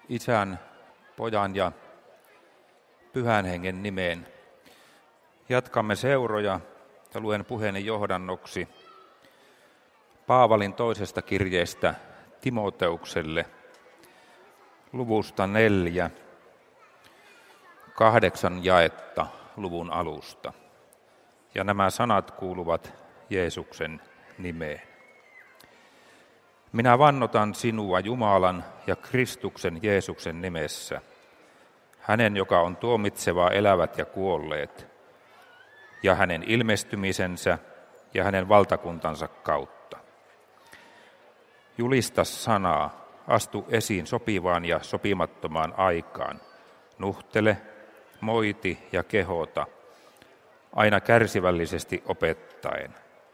Isän, Pojan ja Pyhän Hengen nimeen. Jatkamme seuroja ja luen puheeni johdannoksi Paavalin toisesta kirjeestä Timoteukselle luvusta 4, 8 jaetta luvun alusta. Ja nämä sanat kuuluvat Jeesuksen nimeen. Minä vannotan sinua Jumalan ja Kristuksen Jeesuksen nimessä, hänen, joka on tuomitseva elävät ja kuolleet, ja hänen ilmestymisensä ja hänen valtakuntansa kautta. Julista sanaa, astu esiin sopivaan ja sopimattomaan aikaan, nuhtele, moiti ja kehota, aina kärsivällisesti opettaen.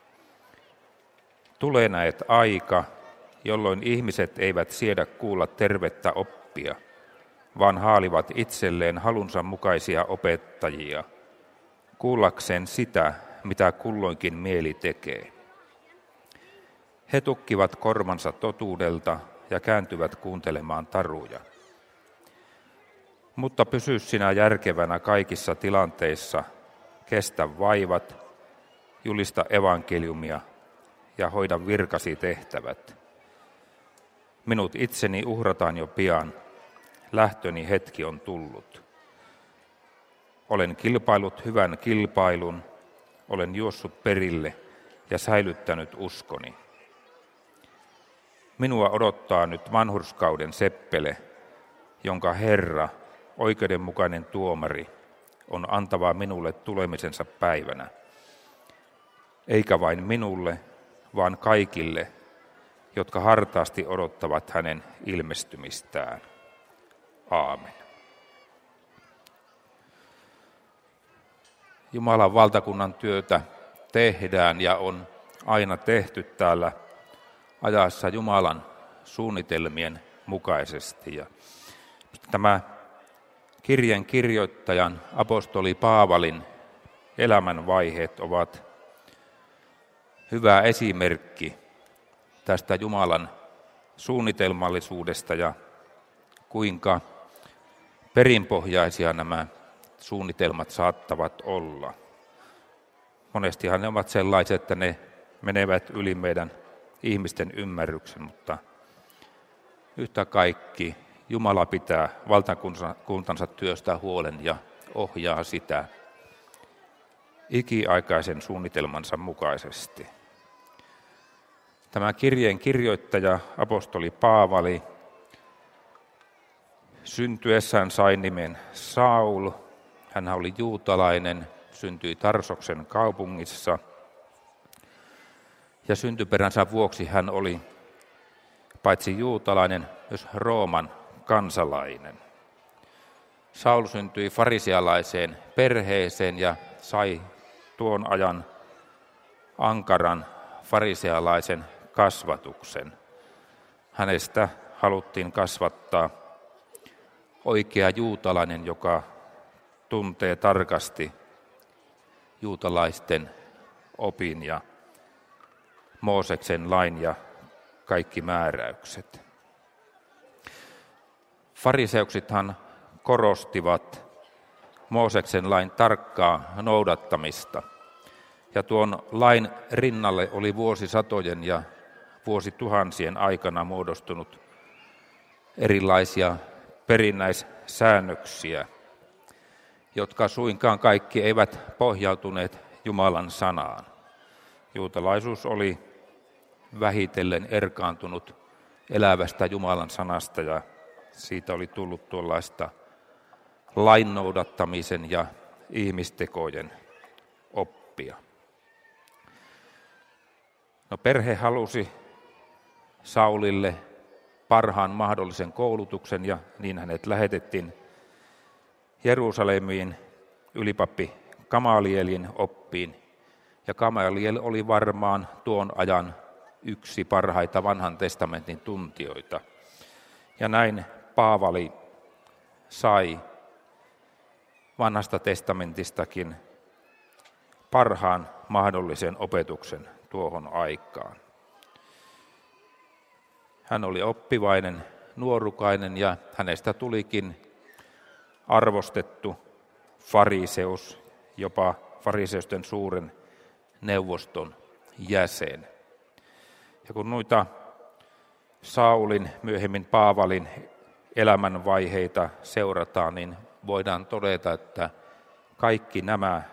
Tulee näet aika, jolloin ihmiset eivät siedä kuulla tervettä oppia, vaan haalivat itselleen halunsa mukaisia opettajia, kuullakseen sitä, mitä kulloinkin mieli tekee. He tukkivat korvansa totuudelta ja kääntyvät kuuntelemaan taruja. Mutta pysy sinä järkevänä kaikissa tilanteissa, kestä vaivat, julista evankeliumia ja hoida virkasi tehtävät. Minut itseni uhrataan jo pian, lähtöni hetki on tullut. Olen kilpailut hyvän kilpailun, olen juossut perille ja säilyttänyt uskoni. Minua odottaa nyt vanhurskauden seppele, jonka Herra, oikeudenmukainen tuomari, on antava minulle tulemisensa päivänä. Eikä vain minulle, vaan kaikille, jotka hartaasti odottavat hänen ilmestymistään. Aamen. Jumalan valtakunnan työtä tehdään ja on aina tehty täällä ajassa Jumalan suunnitelmien mukaisesti. Ja tämä kirjeen kirjoittajan apostoli Paavalin elämänvaiheet ovat hyvä esimerkki tästä Jumalan suunnitelmallisuudesta ja kuinka perinpohjaisia nämä suunnitelmat saattavat olla. Monestihan ne ovat sellaiset, että ne menevät yli meidän ihmisten ymmärryksen, mutta yhtä kaikki Jumala pitää valtakuntansa työstä huolen ja ohjaa sitä ikiaikaisen suunnitelmansa mukaisesti. Tämä kirjeen kirjoittaja, apostoli Paavali, syntyessään sai nimen Saul. Hän oli juutalainen, syntyi Tarsoksen kaupungissa ja syntyperänsä vuoksi hän oli paitsi juutalainen, myös Rooman kansalainen. Saul syntyi farisialaiseen perheeseen ja sai tuon ajan ankaran farisealaisen kasvatuksen. Hänestä haluttiin kasvattaa oikea juutalainen, joka tuntee tarkasti juutalaisten opin ja Mooseksen lain ja kaikki määräykset. Fariseuksithan korostivat Mooseksen lain tarkkaa noudattamista. Ja tuon lain rinnalle oli vuosisatojen ja vuosituhansien aikana muodostunut erilaisia perinnäissäännöksiä, jotka suinkaan kaikki eivät pohjautuneet Jumalan sanaan. Juutalaisuus oli vähitellen erkaantunut elävästä Jumalan sanasta ja siitä oli tullut tuollaista lain noudattamisen ja ihmistekojen oppia. No, perhe halusi Saulille parhaan mahdollisen koulutuksen ja niin hänet lähetettiin Jerusalemiin ylipappi Gamalielin oppiin. Ja Gamaliel oli varmaan tuon ajan yksi parhaita vanhan testamentin tuntijoita. Ja näin Paavali sai vanhasta testamentistakin parhaan mahdollisen opetuksen tuohon aikaan. Hän oli oppivainen nuorukainen ja hänestä tulikin arvostettu fariseus, jopa fariseusten suuren neuvoston jäsen. Ja kun noita Saulin, myöhemmin Paavalin elämänvaiheita seurataan, niin voidaan todeta, että kaikki nämä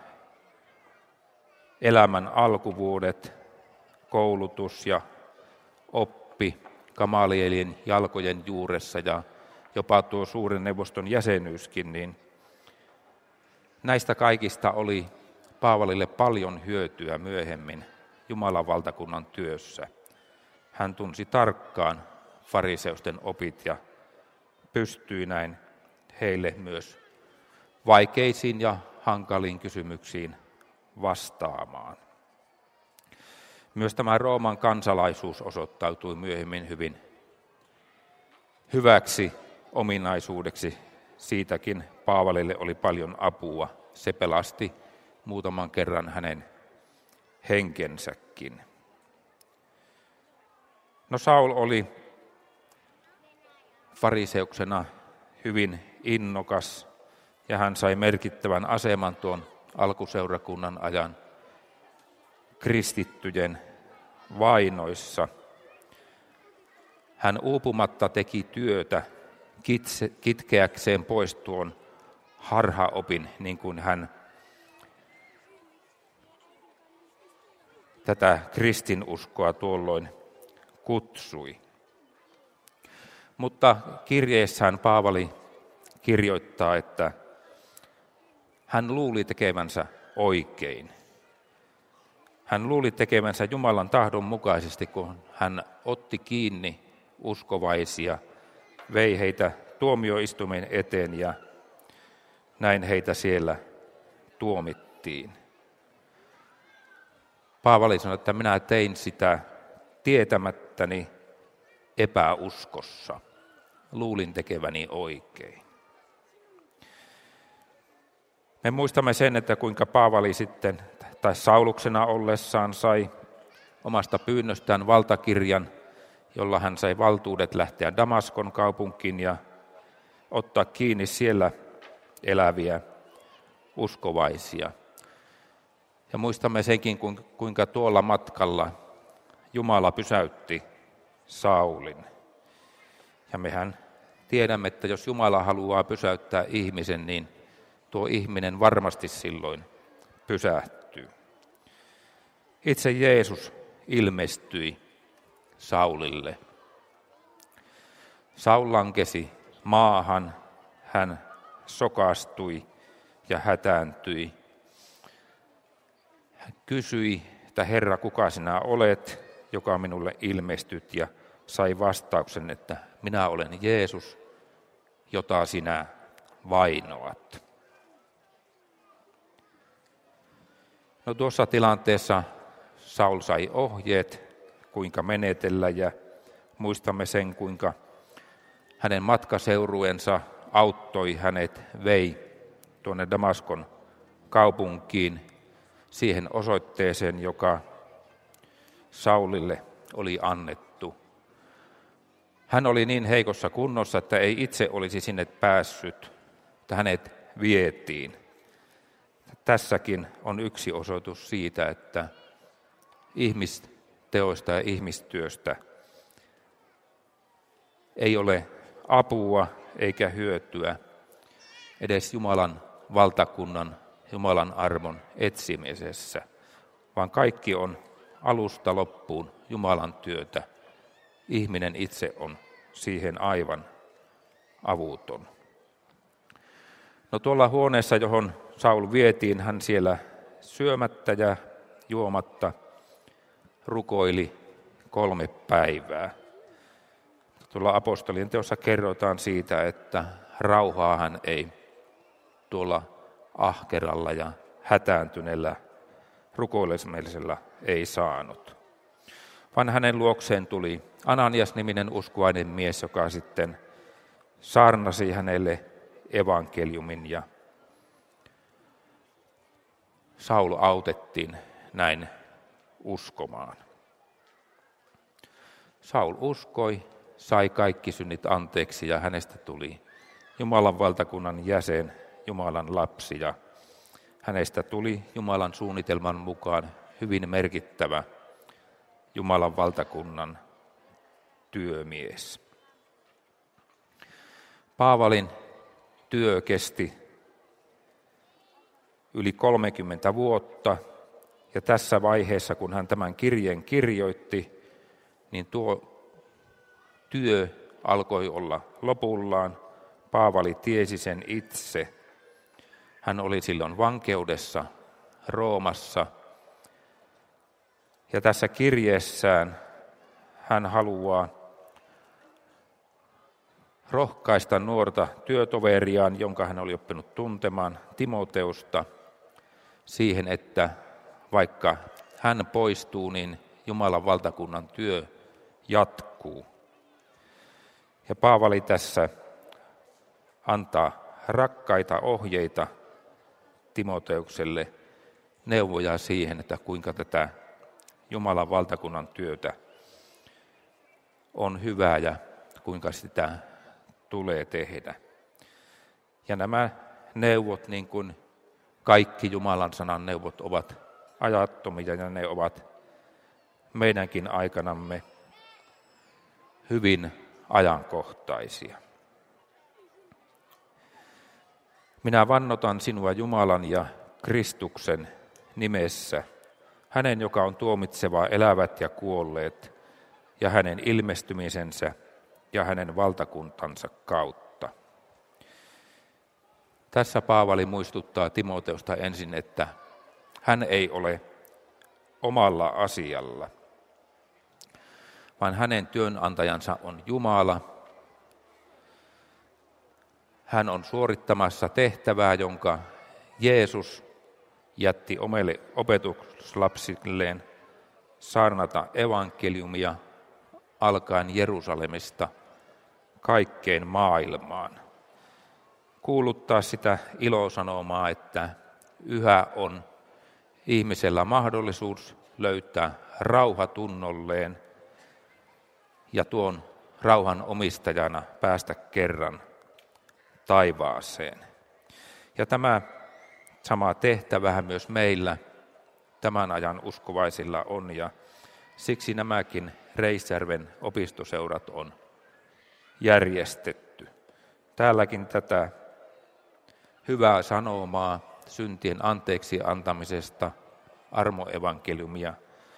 elämän alkuvuodet, koulutus ja oppi Gamalielin jalkojen juuressa ja jopa tuo suuren neuvoston jäsenyyskin, niin näistä kaikista oli Paavalille paljon hyötyä myöhemmin Jumalan valtakunnan työssä. Hän tunsi tarkkaan fariseusten opit ja pystyi näin heille myös vaikeisiin ja hankaliin kysymyksiin vastaamaan. Myös tämä Rooman kansalaisuus osoittautui myöhemmin hyvin hyväksi ominaisuudeksi. Siitäkin Paavalille oli paljon apua. Se pelasti muutaman kerran hänen henkensäkin. No Saul oli fariseuksena hyvin innokas ja hän sai merkittävän aseman tuon alkuseurakunnan ajan kristittyjen vainoissa. Hän uupumatta teki työtä kitkeäkseen pois tuon harhaopin, niin kuin hän tätä kristinuskoa tuolloin kutsui. Mutta kirjeessään Paavali kirjoittaa, että hän luuli tekevänsä oikein. Hän luuli tekevänsä Jumalan tahdon mukaisesti, kun hän otti kiinni uskovaisia, vei heitä tuomioistuimen eteen ja näin heitä siellä tuomittiin. Paavali sanoi, että minä tein sitä tietämättäni epäuskossa. Luulin tekeväni oikein. Me muistamme sen, että kuinka Paavali sitten, tai Sauluksena ollessaan, sai omasta pyynnöstään valtakirjan, jolla hän sai valtuudet lähteä Damaskon kaupunkiin ja ottaa kiinni siellä eläviä uskovaisia. Ja muistamme senkin, kuinka tuolla matkalla Jumala pysäytti Saulin. Ja mehän tiedämme, että jos Jumala haluaa pysäyttää ihmisen, niin tuo ihminen varmasti silloin pysähtyy. Itse Jeesus ilmestyi Saulille. Saul lankesi maahan, hän sokastui ja hätääntyi. Hän kysyi, että Herra, kuka sinä olet, joka minulle ilmestyt, ja sai vastauksen, että minä olen Jeesus, jota sinä vainoat. No tuossa tilanteessa Saul sai ohjeet, kuinka menetellä, ja muistamme sen, kuinka hänen matkaseuruensa auttoi hänet, vei tuonne Damaskon kaupunkiin siihen osoitteeseen, joka Saulille oli annettu. Hän oli niin heikossa kunnossa, että ei itse olisi sinne päässyt, että hänet vietiin. Tässäkin on yksi osoitus siitä, että ihmisteoista ja ihmistyöstä ei ole apua eikä hyötyä edes Jumalan valtakunnan, Jumalan armon etsimisessä, vaan kaikki on alusta loppuun Jumalan työtä. Ihminen itse on siihen aivan avuton. No tuolla huoneessa, johon Saul vietiin, hän siellä syömättä ja juomatta rukoili 3 päivää. Tuolla apostolien teossa kerrotaan siitä, että rauhaa hän ei tuolla ahkeralla ja hätääntyneellä rukoilemisella ei saanut. Vaan hänen luokseen tuli Ananias-niminen uskovainen mies, joka sitten saarnasi hänelle evankeliumin, ja Saul autettiin näin uskomaan. Saul uskoi, sai kaikki synnit anteeksi ja hänestä tuli Jumalan valtakunnan jäsen, Jumalan lapsi ja hänestä tuli Jumalan suunnitelman mukaan hyvin merkittävä Jumalan valtakunnan työmies. Paavalin työ kesti yli 30 vuotta ja tässä vaiheessa, kun hän tämän kirjeen kirjoitti, niin tuo työ alkoi olla lopullaan. Paavali tiesi sen itse. Hän oli silloin vankeudessa Roomassa. Ja tässä kirjeessään hän haluaa rohkaista nuorta työtoveriaan, jonka hän oli oppinut tuntemaan, Timoteusta, siihen, että vaikka hän poistuu, niin Jumalan valtakunnan työ jatkuu. Ja Paavali tässä antaa rakkaita ohjeita Timoteukselle, neuvoja siihen, että kuinka tätä Jumalan valtakunnan työtä on hyvää ja kuinka sitä tulee tehdä. Ja nämä neuvot, niin kuin kaikki Jumalan sanan neuvot, ovat ajattomia ja ne ovat meidänkin aikanamme hyvin ajankohtaisia. Minä vannotan sinua Jumalan ja Kristuksen nimessä, hänen, joka on tuomitseva elävät ja kuolleet, ja hänen ilmestymisensä ja hänen valtakuntansa kautta. Tässä Paavali muistuttaa Timoteusta ensin, että hän ei ole omalla asialla, vaan hänen työnantajansa on Jumala. Hän on suorittamassa tehtävää, jonka Jeesus jätti omille opetuslapsilleen saarnata evankeliumia alkaen Jerusalemista kaikkeen maailmaan. Kuuluttaa sitä ilosanomaa, että yhä on ihmisellä mahdollisuus löytää rauha tunnolleen ja tuon rauhan omistajana päästä kerran taivaaseen. Ja tämä sama tehtävähän myös meillä tämän ajan uskovaisilla on, ja siksi nämäkin Reisjärven opistoseurat on järjestetty. Täälläkin tätä hyvää sanomaa syntien anteeksi antamisesta, armoevankeliumia,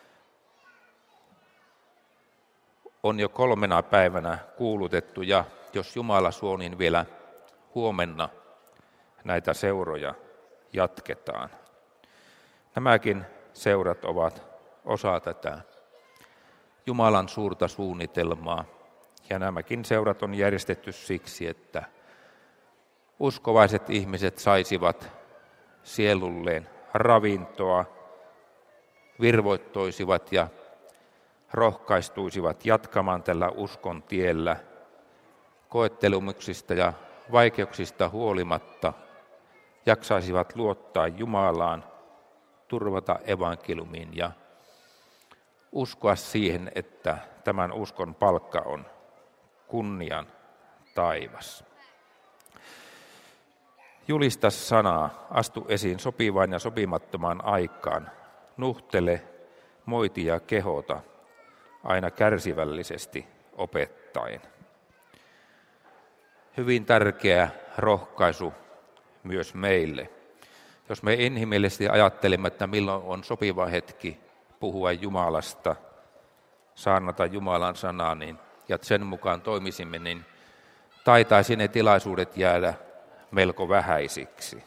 on jo 3 päivänä kuulutettu, ja jos Jumala suo, niin vielä huomenna näitä seuroja jatketaan. Nämäkin seurat ovat osa tätä Jumalan suurta suunnitelmaa, ja nämäkin seurat on järjestetty siksi, että uskovaiset ihmiset saisivat sielulleen ravintoa, virvoittoisivat ja rohkaistuisivat jatkamaan tällä uskon tiellä koettelumuksista ja vaikeuksista huolimatta, jaksaisivat luottaa Jumalaan, turvata evankeliumiin ja uskoa siihen, että tämän uskon palkka on kunnian taivas. Julista sanaa, astu esiin sopivaan ja sopimattomaan aikaan, nuhtele, moiti ja kehota, aina kärsivällisesti opettaen. Hyvin tärkeä rohkaisu myös meille. Jos me inhimillisesti ajattelemme, että milloin on sopiva hetki puhua Jumalasta, saarnata Jumalan sanaa, niin, ja sen mukaan toimisimme, niin taitaisi ne tilaisuudet jäädä melko vähäisiksi.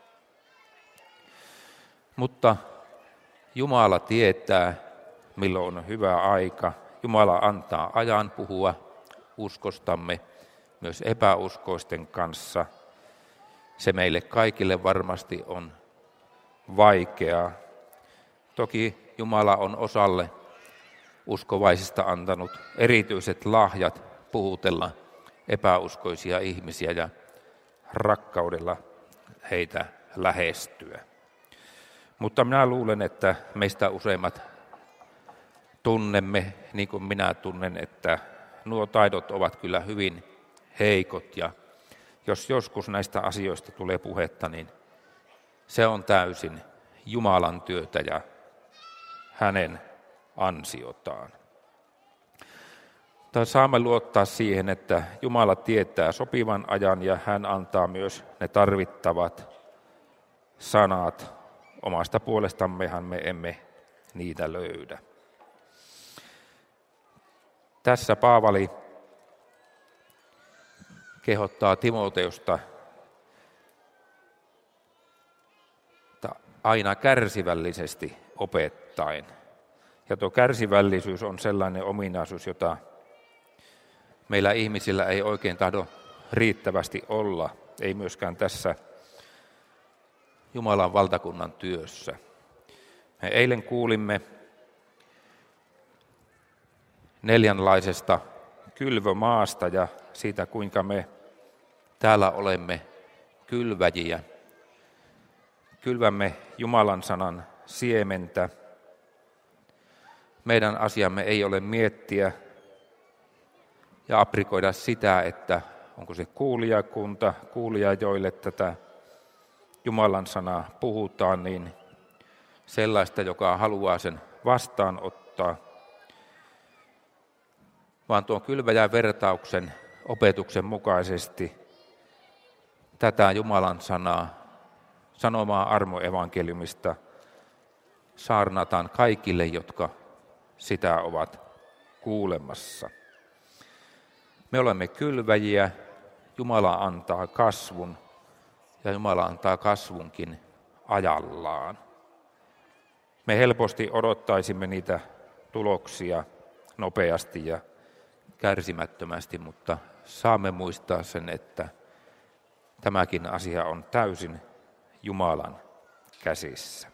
Mutta Jumala tietää, milloin on hyvä aika. Jumala antaa ajan puhua uskostamme myös epäuskoisten kanssa. Se meille kaikille varmasti on vaikeaa. Toki Jumala on osalle uskovaisista antanut erityiset lahjat puhutella epäuskoisia ihmisiä ja rakkaudella heitä lähestyä. Mutta minä luulen, että meistä useimmat tunnemme, niin kuin minä tunnen, että nuo taidot ovat kyllä hyvin heikot ja jos joskus näistä asioista tulee puhetta, niin se on täysin Jumalan työtä ja hänen ansiotaan. Tai saamme luottaa siihen, että Jumala tietää sopivan ajan ja hän antaa myös ne tarvittavat sanat. Omasta puolestammehan me emme niitä löydä. Tässä Paavali kehottaa Timoteusta aina kärsivällisesti opettaen. Ja tuo kärsivällisyys on sellainen ominaisuus, jota meillä ihmisillä ei oikein tahdo riittävästi olla, ei myöskään tässä Jumalan valtakunnan työssä. Me eilen kuulimme neljänlaisesta kylvömaasta ja siitä, kuinka me täällä olemme kylväjiä. Kylvämme Jumalan sanan siementä. Meidän asiamme ei ole miettiä ja aprikoida sitä, että onko se kuulijakunta, kuulija, joille tätä Jumalan sanaa puhutaan, niin sellaista, joka haluaa sen vastaanottaa, vaan tuon kylväjän vertauksen opetuksen mukaisesti tätä Jumalan sanaa, sanomaa armoevankeliumista, saarnataan kaikille, jotka sitä ovat kuulemassa. Me olemme kylväjiä, Jumala antaa kasvun ja Jumala antaa kasvunkin ajallaan. Me helposti odottaisimme niitä tuloksia nopeasti ja kärsimättömästi, mutta saamme muistaa sen, että tämäkin asia on täysin Jumalan käsissä.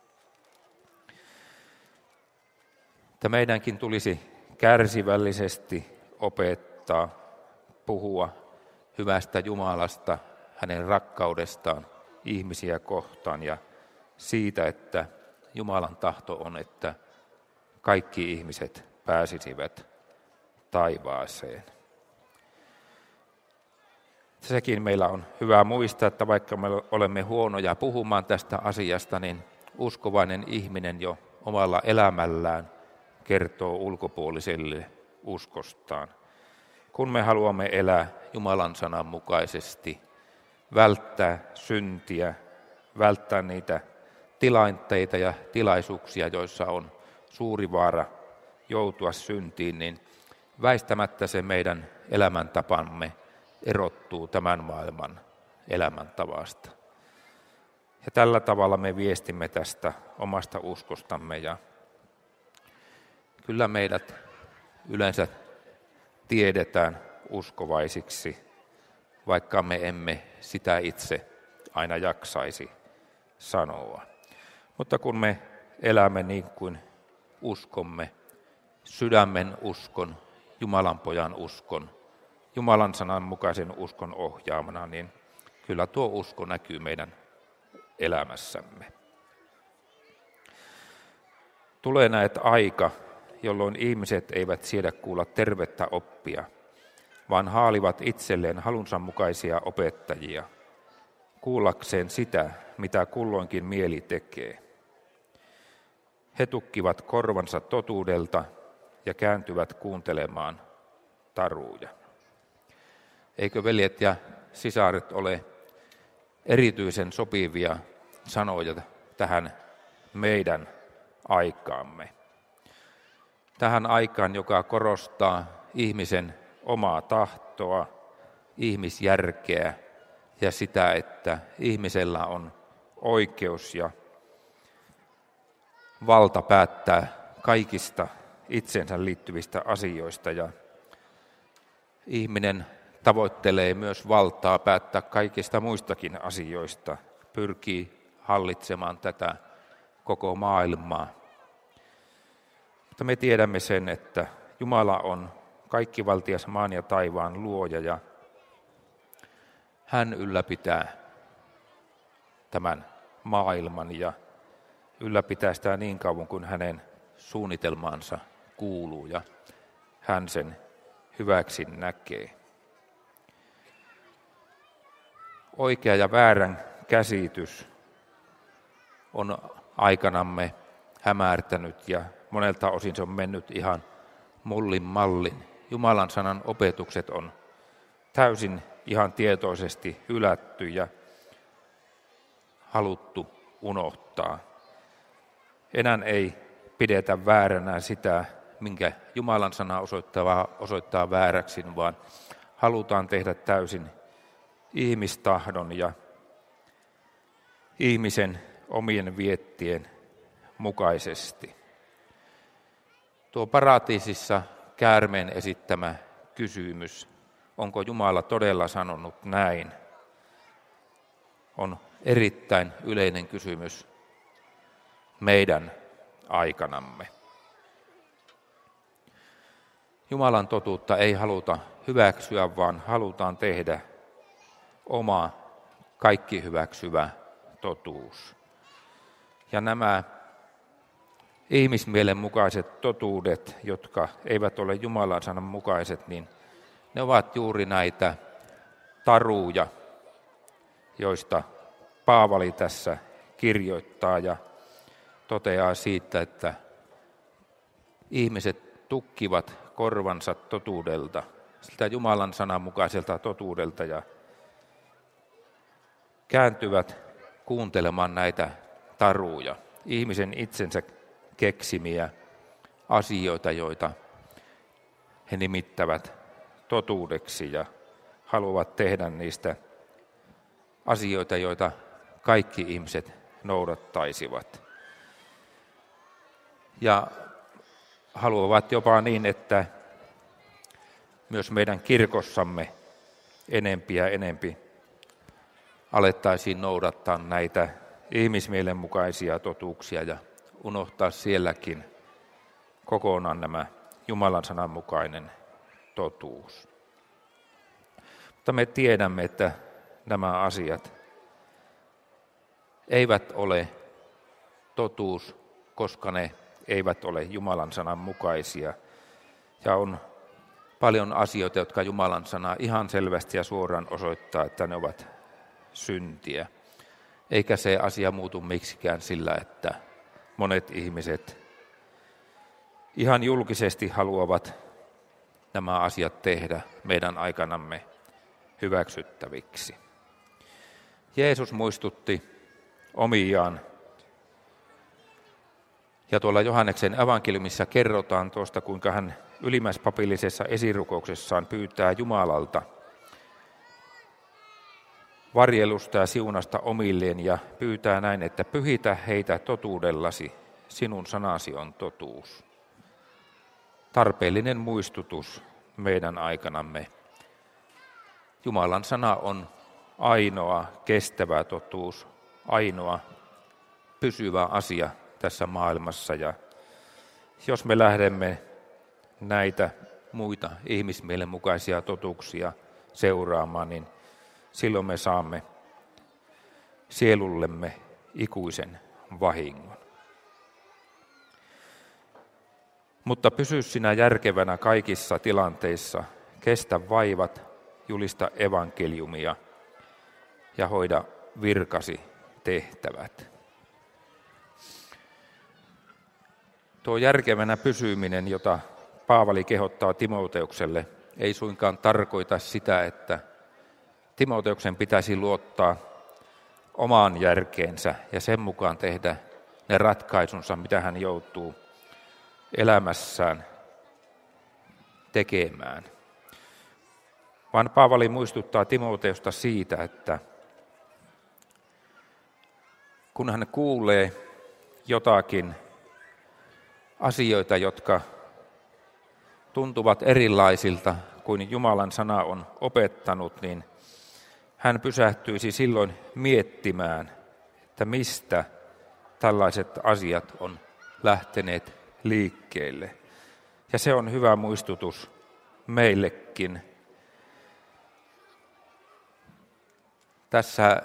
Että meidänkin tulisi kärsivällisesti opettaa, puhua hyvästä Jumalasta, hänen rakkaudestaan ihmisiä kohtaan ja siitä, että Jumalan tahto on, että kaikki ihmiset pääsisivät taivaaseen. Sekin meillä on hyvä muistaa, että vaikka me olemme huonoja puhumaan tästä asiasta, niin uskovainen ihminen jo omalla elämällään kertoo ulkopuoliselle uskostaan. Kun me haluamme elää Jumalan sanan mukaisesti, välttää syntiä, välttää niitä tilanteita ja tilaisuuksia, joissa on suuri vaara joutua syntiin, niin väistämättä se meidän elämäntapamme erottuu tämän maailman elämäntavasta. Ja tällä tavalla me viestimme tästä omasta uskostamme ja kyllä meidät yleensä tiedetään uskovaisiksi, vaikka me emme sitä itse aina jaksaisi sanoa. Mutta kun me elämme niin kuin uskomme, sydämen uskon, Jumalan pojan uskon, Jumalan sanan mukaisen uskon ohjaamana, niin kyllä tuo usko näkyy meidän elämässämme. Tulee näet aika, jolloin ihmiset eivät siedä kuulla tervettä oppia, vaan haalivat itselleen halunsa mukaisia opettajia, kuullakseen sitä, mitä kulloinkin mieli tekee. He tukkivat korvansa totuudelta ja kääntyvät kuuntelemaan taruja. Eikö veljet ja sisaret ole erityisen sopivia sanoja tähän meidän aikaamme? Tähän aikaan, joka korostaa ihmisen omaa tahtoa, ihmisjärkeä ja sitä, että ihmisellä on oikeus ja valta päättää kaikista itsensä liittyvistä asioista ja ihminen tavoittelee myös valtaa päättää kaikista muistakin asioista, pyrkii hallitsemaan tätä koko maailmaa. Mutta me tiedämme sen, että Jumala on kaikkivaltias maan ja taivaan luoja ja hän ylläpitää tämän maailman ja ylläpitää sitä niin kauan kuin hänen suunnitelmaansa kuuluu ja hän sen hyväksi näkee. Oikea ja väärän käsitys on aikanamme hämärtänyt ja monelta osin se on mennyt ihan mullin mallin. Jumalan sanan opetukset on täysin ihan tietoisesti hylätty ja haluttu unohtaa. Enää ei pidetä vääränä sitä, minkä Jumalan sana osoittaa vääräksi, vaan halutaan tehdä täysin ihmistahdon ja ihmisen omien viettien mukaisesti. Tuo paratiisissa käärmeen esittämä kysymys, onko Jumala todella sanonut näin, on erittäin yleinen kysymys meidän aikanamme. Jumalan totuutta ei haluta hyväksyä, vaan halutaan tehdä oma kaikki hyväksyvä totuus. Ja nämä ihmismielen mukaiset totuudet, jotka eivät ole Jumalan sanan mukaiset, niin ne ovat juuri näitä taruja, joista Paavali tässä kirjoittaa ja toteaa siitä, että ihmiset tukkivat korvansa totuudelta, siltä Jumalan sanan mukaiselta totuudelta ja kääntyvät kuuntelemaan näitä taruja, ihmisen itsensä keksimiä asioita, joita he nimittävät totuudeksi ja haluavat tehdä niistä asioita, joita kaikki ihmiset noudattaisivat. Ja haluavat jopa niin, että myös meidän kirkossamme enempi ja enempi alettaisiin noudattaa näitä ihmismielen mukaisia totuuksia ja unohtaa sielläkin kokonaan nämä Jumalan sanan mukainen totuus. Mutta me tiedämme, että nämä asiat eivät ole totuus, koska ne eivät ole Jumalan sanan mukaisia. Ja on paljon asioita, jotka Jumalan sana ihan selvästi ja suoraan osoittaa, että ne ovat syntiä. Eikä se asia muutu miksikään sillä, että monet ihmiset ihan julkisesti haluavat nämä asiat tehdä meidän aikanamme hyväksyttäviksi. Jeesus muistutti omiaan. Ja tuolla Johanneksen evankeliumissa kerrotaan tuosta, kuinka hän ylimmäispapillisessa esirukouksessaan pyytää Jumalalta varjelusta ja siunasta omilleen ja pyytää näin, että pyhitä heitä totuudellasi, sinun sanasi on totuus. Tarpeellinen muistutus meidän aikanamme. Jumalan sana on ainoa kestävä totuus, ainoa pysyvä asia tässä maailmassa. Ja jos me lähdemme näitä muita ihmismielen mukaisia totuuksia seuraamaan, niin silloin me saamme sielullemme ikuisen vahingon. Mutta pysy sinä järkevänä kaikissa tilanteissa, kestä vaivat, julista evankeliumia ja hoida virkasi tehtävät. Tuo järkevänä pysyminen, jota Paavali kehottaa Timoteukselle, ei suinkaan tarkoita sitä, että Timoteuksen pitäisi luottaa omaan järkeensä ja sen mukaan tehdä ne ratkaisunsa, mitä hän joutuu elämässään tekemään. Vaan Paavali muistuttaa Timoteusta siitä, että kun hän kuulee jotakin asioita, jotka tuntuvat erilaisilta kuin Jumalan sana on opettanut, niin hän pysähtyisi silloin miettimään, että mistä tällaiset asiat on lähteneet liikkeelle. Ja se on hyvä muistutus meillekin. Tässä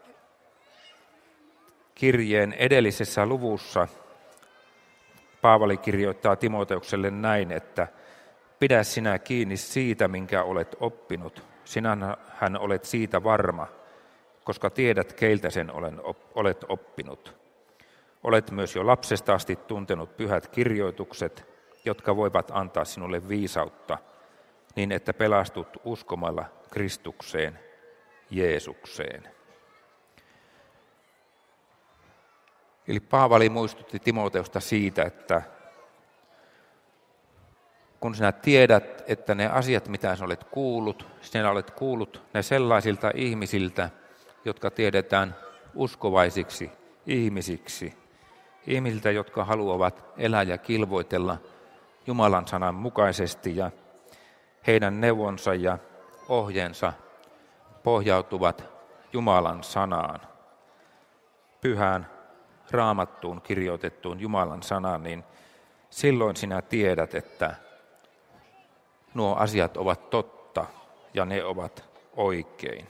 kirjeen edellisessä luvussa Paavali kirjoittaa Timoteukselle näin, että Pidä sinä kiinni siitä, minkä olet oppinut. Sinähän olet siitä varma, koska tiedät, keiltä sen olet oppinut. Olet myös jo lapsesta asti tuntenut pyhät kirjoitukset, jotka voivat antaa sinulle viisautta, niin että pelastut uskomalla Kristukseen, Jeesukseen. Eli Paavali muistutti Timoteusta siitä, että kun sinä tiedät, että ne asiat, mitä sinä olet kuullut ne sellaisilta ihmisiltä, jotka tiedetään uskovaisiksi ihmisiksi, ihmisiltä, jotka haluavat elää ja kilvoitella Jumalan sanan mukaisesti ja heidän neuvonsa ja ohjeensa pohjautuvat Jumalan sanaan, pyhään Raamattuun kirjoitettuun Jumalan sanaan, niin silloin sinä tiedät, että nuo asiat ovat totta ja ne ovat oikein.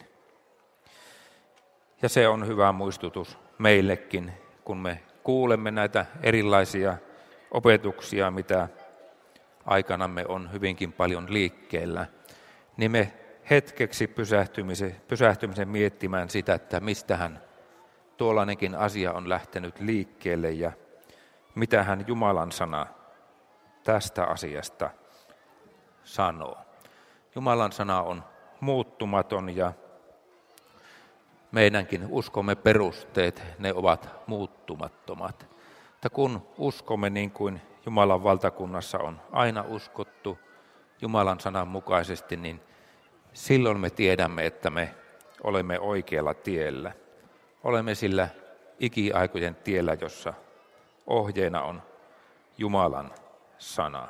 Ja se on hyvä muistutus meillekin, kun me kuulemme näitä erilaisia opetuksia, mitä aikanamme on hyvinkin paljon liikkeellä, niin me hetkeksi pysähtymisen miettimään sitä, että mistähän tuollainenkin asia on lähtenyt liikkeelle ja mitähän Jumalan sana tästä asiasta sanoo. Jumalan sana on muuttumaton ja meidänkin uskomme perusteet, ne ovat muuttumattomat. Mutta kun uskomme niin kuin Jumalan valtakunnassa on aina uskottu Jumalan sanan mukaisesti, niin silloin me tiedämme, että me olemme oikealla tiellä. Olemme sillä ikiaikojen tiellä, jossa ohjeena on Jumalan sana.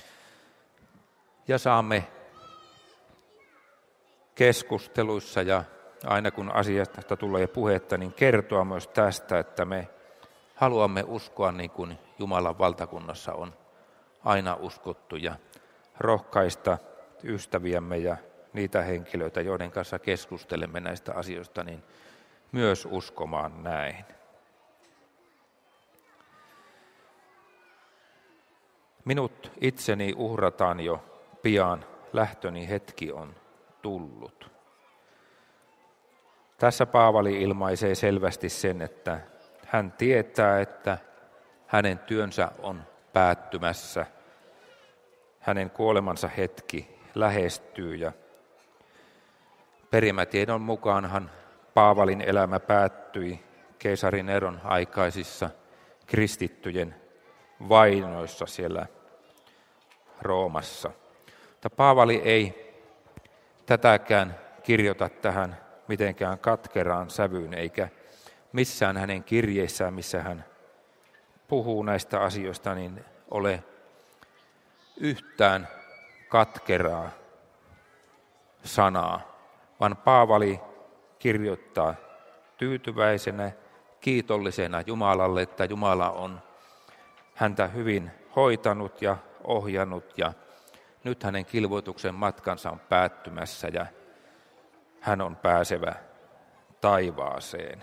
Ja saamme keskusteluissa ja aina kun asiasta tulee puhetta, niin kertoa myös tästä, että me haluamme uskoa niin kuin Jumalan valtakunnassa on aina uskottu ja rohkaista ystäviämme ja niitä henkilöitä, joiden kanssa keskustelemme näistä asioista, niin myös uskomaan näin. Minut itseni uhrataan jo pian, lähtöni hetki on tullut. Tässä Paavali ilmaisee selvästi sen, että hän tietää, että hänen työnsä on päättymässä, hänen kuolemansa hetki lähestyy ja perimätiedon mukaanhan Paavalin elämä päättyi keisarin Neron aikaisissa kristittyjen vainoissa siellä Roomassa. Mutta Paavali ei tätäkään kirjoita tähän mitenkään katkeraan sävyyn, eikä missään hänen kirjeissään, missä hän puhuu näistä asioista, niin ole yhtään katkeraa sanaa, vaan Paavali kirjoittaa tyytyväisenä, kiitollisena Jumalalle, että Jumala on häntä hyvin hoitanut ja ohjannut ja nyt hänen kilvoituksen matkansa on päättymässä ja hän on pääsevä taivaaseen.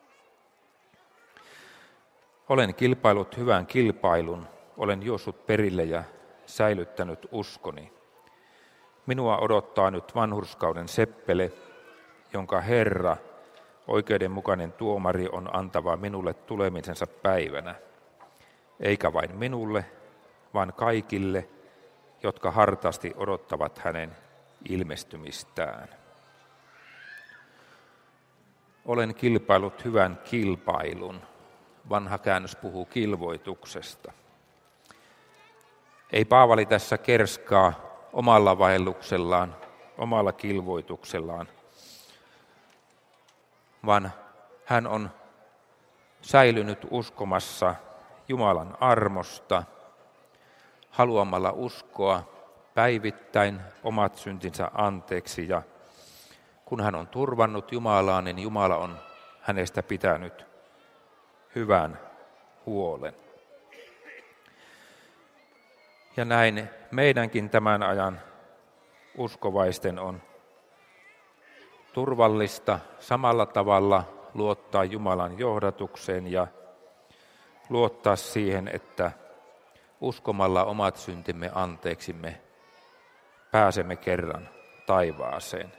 Olen kilpailut hyvän kilpailun, olen juossut perille ja säilyttänyt uskoni. Minua odottaa nyt vanhurskauden seppele, jonka Herra, oikeudenmukainen tuomari, on antava minulle tulemisensa päivänä. Eikä vain minulle, vaan kaikille, jotka hartaasti odottavat hänen ilmestymistään. Olen kilpailut hyvän kilpailun. Vanha käännös puhuu kilvoituksesta. Ei Paavali tässä kerskaa omalla vaelluksellaan, omalla kilvoituksellaan, vaan hän on säilynyt uskomassa Jumalan armosta, haluamalla uskoa päivittäin omat syntinsä anteeksi ja kun hän on turvannut Jumalaa, niin Jumala on hänestä pitänyt hyvän huolen. Ja näin meidänkin tämän ajan uskovaisten on turvallista samalla tavalla luottaa Jumalan johdatukseen ja luottaa siihen, että uskomalla omat syntimme anteeksi me pääsemme kerran taivaaseen.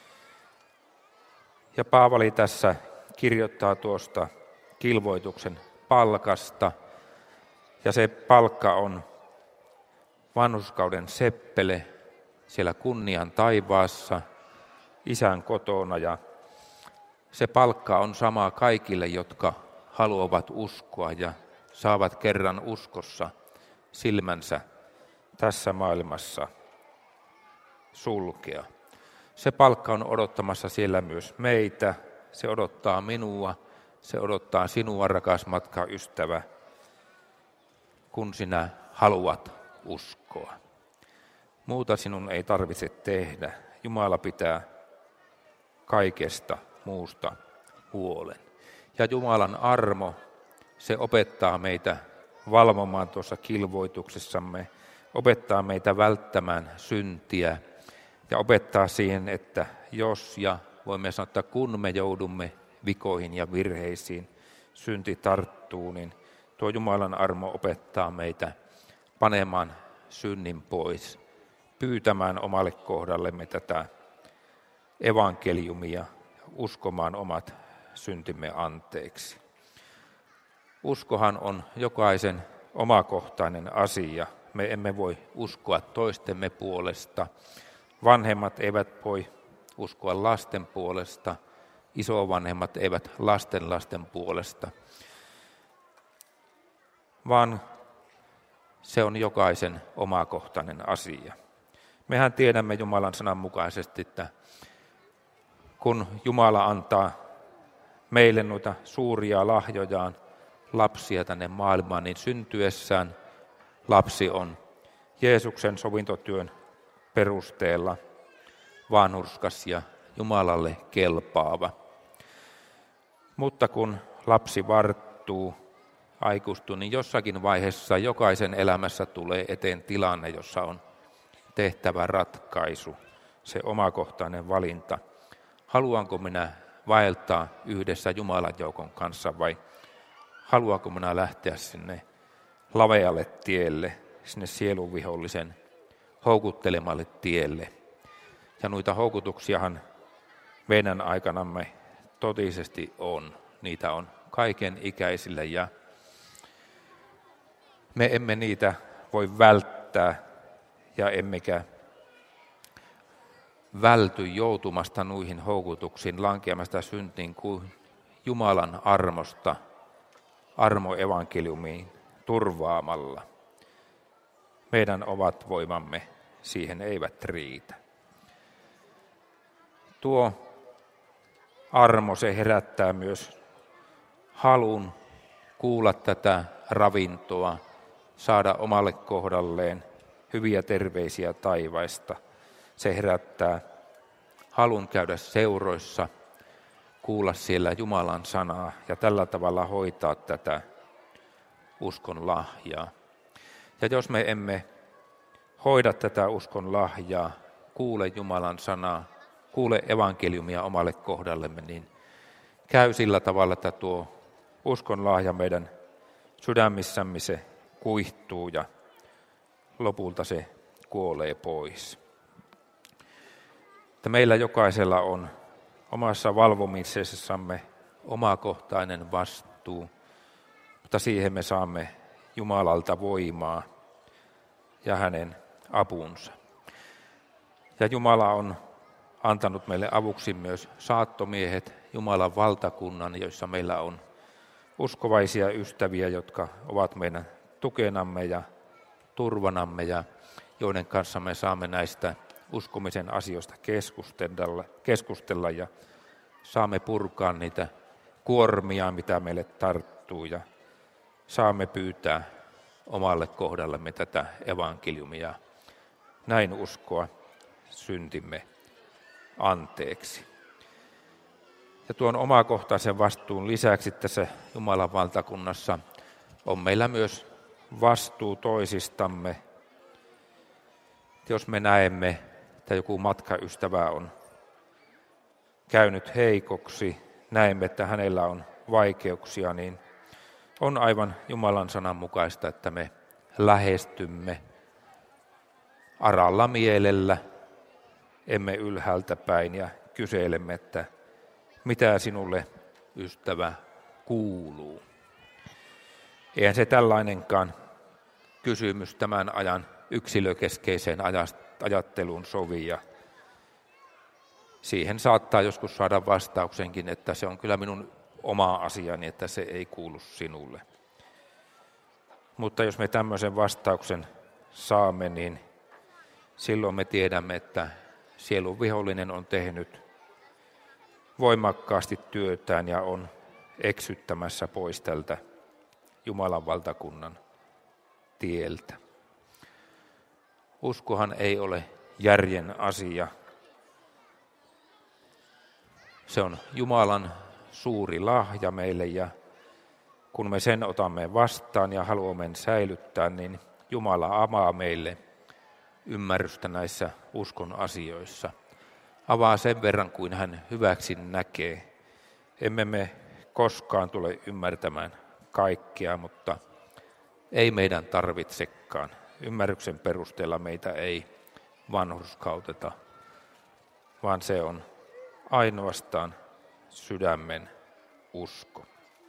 Ja Paavali tässä kirjoittaa tuosta kilvoituksen palkasta, ja se palkka on vanhurskauden seppele siellä kunnian taivaassa, Isän kotona, ja se palkka on sama kaikille, jotka haluavat uskoa ja saavat kerran uskossa silmänsä tässä maailmassa sulkea. Se palkka on odottamassa siellä myös meitä, se odottaa minua, se odottaa sinua, rakas matkaystävä, kun sinä haluat uskoa. Muuta sinun ei tarvitse tehdä. Jumala pitää kaikesta muusta huolen. Ja Jumalan armo, se opettaa meitä valvomaan tuossa kilvoituksessamme, opettaa meitä välttämään syntiä ja opettaa siihen, että jos ja voimme sanoa, että kun me joudumme vikoihin ja virheisiin, synti tarttuu, niin tuo Jumalan armo opettaa meitä panemaan synnin pois, pyytämään omalle kohdallemme tätä evankeliumia, uskomaan omat syntimme anteeksi. Uskohan on jokaisen omakohtainen asia. Me emme voi uskoa toistemme puolesta. Vanhemmat eivät voi uskoa lasten puolesta. Isovanhemmat eivät lasten puolesta. Vaan se on jokaisen omakohtainen asia. Mehän tiedämme Jumalan sanan mukaisesti, että kun Jumala antaa meille noita suuria lahjojaan, lapsia tänne maailmaan, niin syntyessään lapsi on Jeesuksen sovintotyön perusteella vanhurskas ja Jumalalle kelpaava. Mutta kun lapsi varttuu, aikuistuu, niin jossakin vaiheessa jokaisen elämässä tulee eteen tilanne, jossa on tehtävä ratkaisu, se omakohtainen valinta. Haluanko minä vaeltaa yhdessä Jumalan joukon kanssa vai haluanko minä lähteä sinne lavealle tielle, sinne sielunvihollisen houkuttelemalle tielle. Ja noita houkutuksiahan meidän aikanamme totisesti on. Niitä on kaiken ikäisille ja me emme niitä voi välttää ja emmekä välty joutumasta nuihin houkutuksiin, lankeamasta syntiin kuin Jumalan armosta, armoevankeliumiin turvaamalla. Meidän ovat voimamme siihen eivät riitä. Tuo armo, se herättää myös halun kuulla tätä ravintoa, saada omalle kohdalleen hyviä terveisiä taivaista. Se herättää halun käydä seuroissa, kuulla siellä Jumalan sanaa ja tällä tavalla hoitaa tätä uskon lahjaa. Ja jos me emme hoida tätä uskon lahjaa, kuule Jumalan sanaa, kuule evankeliumia omalle kohdallemme, niin käy sillä tavalla, että tuo uskon lahja meidän sydämissämme se kuihtuu ja lopulta se kuolee pois. Että meillä jokaisella on omassa valvomisessamme omakohtainen vastuu, mutta siihen me saamme Jumalalta voimaa ja hänen apunsa. Ja Jumala on antanut meille avuksi myös saattomiehet, Jumalan valtakunnan, joissa meillä on uskovaisia ystäviä, jotka ovat meidän tukenamme ja turvanamme ja joiden kanssa me saamme näistä uskomisen asioista keskustella ja saamme purkaa niitä kuormia, mitä meille tarttuu ja saamme pyytää omalle kohdallemme tätä evankeliumia. Näin uskoa syntimme anteeksi. Ja tuon omakohtaisen vastuun lisäksi tässä Jumalan valtakunnassa on meillä myös vastuu toisistamme. Jos me näemme, että joku matkaystävä on käynyt heikoksi, näemme, että hänellä on vaikeuksia, niin on aivan Jumalan sanan mukaista, että me lähestymme aralla mielellä, emme ylhäältä päin ja kyselemme, että mitä sinulle, ystävä, kuuluu. Eihän se tällainenkaan kysymys tämän ajan yksilökeskeiseen ajatteluun sovi. Ja siihen saattaa joskus saada vastauksenkin, että se on kyllä minun oma asiani, että se ei kuulu sinulle. Mutta jos me tämmöisen vastauksen saamme, niin silloin me tiedämme, että sielun vihollinen on tehnyt voimakkaasti työtään ja on eksyttämässä pois tältä Jumalan valtakunnan tieltä. Uskohan ei ole järjen asia. Se on Jumalan suuri lahja meille ja kun me sen otamme vastaan ja haluamme säilyttää, niin Jumala avaa meille ymmärrystä näissä uskon asioissa. Avaa sen verran kuin hän hyväksi näkee. Emme me koskaan tule ymmärtämään kaikkea, mutta ei meidän tarvitsekaan. Ymmärryksen perusteella meitä ei vanhurskauteta, vaan se on ainoastaan sydämen usko.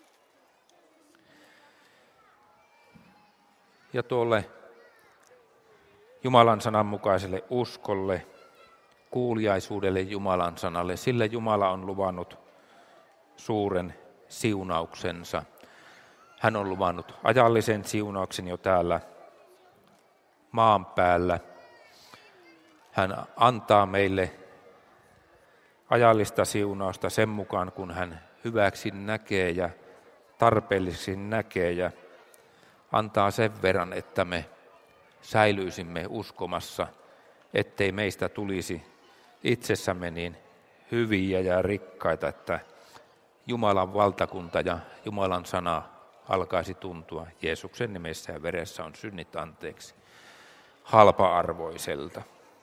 Ja tuolle Jumalan sanan mukaiselle uskolle, kuuliaisuudelle Jumalan sanalle, sille Jumala on luvannut suuren siunauksensa. Hän on luvannut ajallisen siunauksen jo täällä maan päällä. Hän antaa meille ajallista siunausta sen mukaan, kun hän hyväksi näkee ja tarpeelliseksi näkee ja antaa sen verran, että me säilyisimme uskomassa, ettei meistä tulisi itsessämme niin hyviä ja rikkaita, että Jumalan valtakunta ja Jumalan sana alkaisi tuntua Jeesuksen nimessä ja veressä on synnit anteeksi halpa-arvoiselta.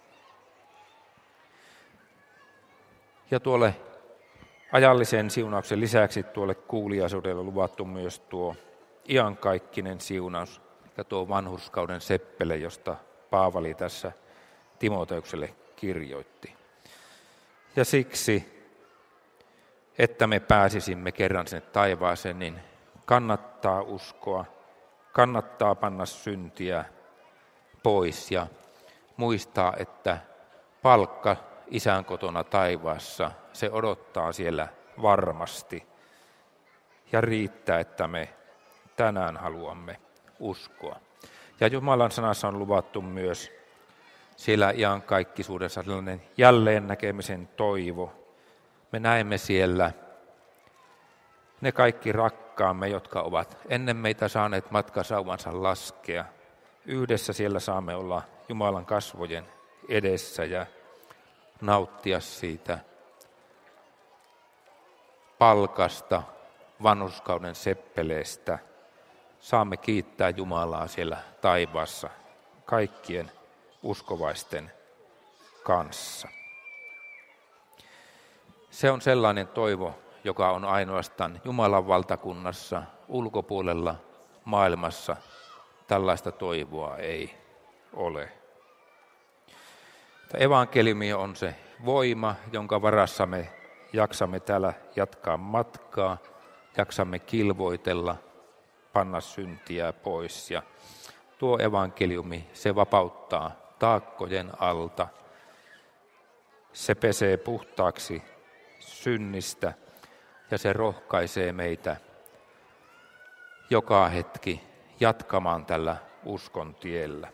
Ja tuolle ajallisen siunauksen lisäksi tuolle kuuliaisuudelle luvattu myös tuo iankaikkinen siunaus ja tuo vanhurskauden seppele, josta Paavali tässä Timoteukselle kirjoitti. Ja siksi, että me pääsisimme kerran sinne taivaaseen, niin kannattaa uskoa, kannattaa panna syntiä pois ja muistaa, että palkka Isän kotona taivaassa, se odottaa siellä varmasti. Ja riittää, että me tänään haluamme uskoa. Ja Jumalan sanassa on luvattu myös siellä iankaikkisuudessa sellainen jälleen näkemisen toivo. Me näemme siellä ne kaikki rakkaamme, jotka ovat ennen meitä saaneet matkasauvansa laskea. Yhdessä siellä saamme olla Jumalan kasvojen edessä ja nauttia siitä palkasta, vanhurskauden seppeleestä. Saamme kiittää Jumalaa siellä taivaassa kaikkien uskovaisten kanssa. Se on sellainen toivo, joka on ainoastaan Jumalan valtakunnassa, ulkopuolella maailmassa. Tällaista toivoa ei ole. Evankeliumi on se voima, jonka varassa me jaksamme täällä jatkaa matkaa, jaksamme kilvoitella, panna syntiä pois. Ja tuo evankeliumi, se vapauttaa taakkojen alta. Se pesee puhtaaksi synnistä ja se rohkaisee meitä joka hetki jatkamaan tällä uskon tiellä.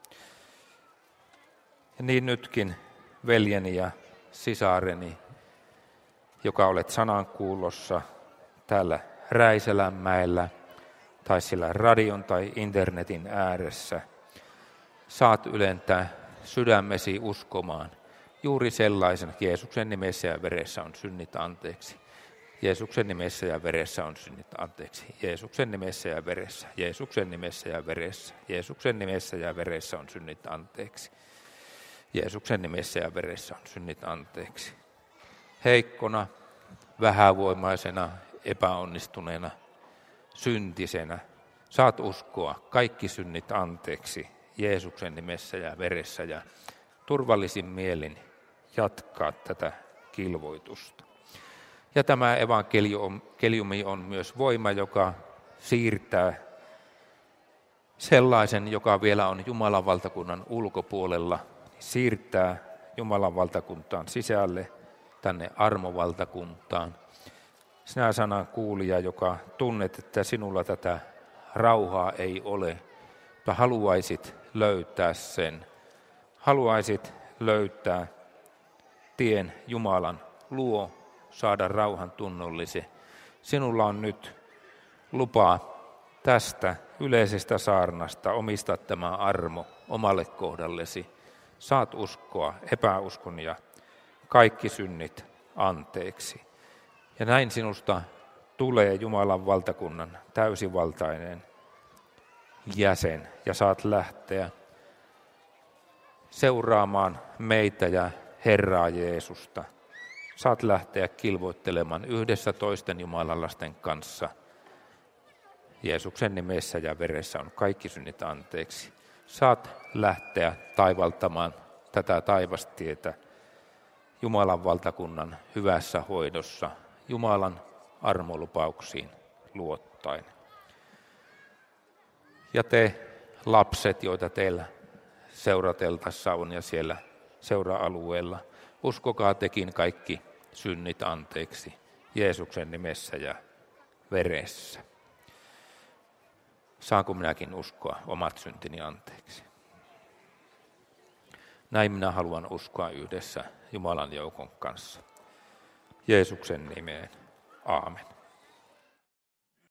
Ja niin nytkin veljeni ja sisareni, joka olet sanankuulossa täällä Räisälänmäellä tai sillä radion tai internetin ääressä, saat ylentää sydämesi uskomaan juuri sellaisen, Jeesuksen nimessä ja veressä on synnit anteeksi. Jeesuksen nimessä ja veressä on synnit anteeksi. Jeesuksen nimessä ja veressä. Jeesuksen nimessä ja veressä. Jeesuksen nimessä ja veressä on synnit anteeksi. Jeesuksen nimessä ja veressä on synnit anteeksi. Heikkona, vähävoimaisena, epäonnistuneena, syntisenä saat uskoa kaikki synnit anteeksi Jeesuksen nimessä ja veressä ja turvallisin mielin jatkaa tätä kilvoitusta. Ja tämä evankeliumi on myös voima, joka siirtää sellaisen, joka vielä on Jumalan valtakunnan ulkopuolella, siirtää Jumalan valtakuntaan sisälle, tänne armovaltakuntaan. Sinä sanan kuulija, joka tunnet, että sinulla tätä rauhaa ei ole, mutta haluaisit löytää sen. Haluaisit löytää tien Jumalan luo, saada rauhan tunnollisi. Sinulla on nyt lupa tästä yleisestä saarnasta omistaa tämä armo omalle kohdallesi. Saat uskoa, epäuskon ja kaikki synnit anteeksi. Ja näin sinusta tulee Jumalan valtakunnan täysivaltainen jäsen ja saat lähteä seuraamaan meitä ja Herraa Jeesusta. Saat lähteä kilvoittelemaan yhdessä toisten Jumalan lasten kanssa. Jeesuksen nimessä ja veressä on kaikki synnit anteeksi. Saat lähteä taivaltamaan tätä taivastietä Jumalan valtakunnan hyvässä hoidossa, Jumalan armolupauksiin luottaen. Ja te lapset, joita teillä seurateltassa on ja siellä seura-alueella, uskokaa tekin kaikki synnit anteeksi Jeesuksen nimessä ja veressä. Saanko minäkin uskoa omat syntini anteeksi? Näin minä haluan uskoa yhdessä Jumalan joukon kanssa. Jeesuksen nimeen. Aamen.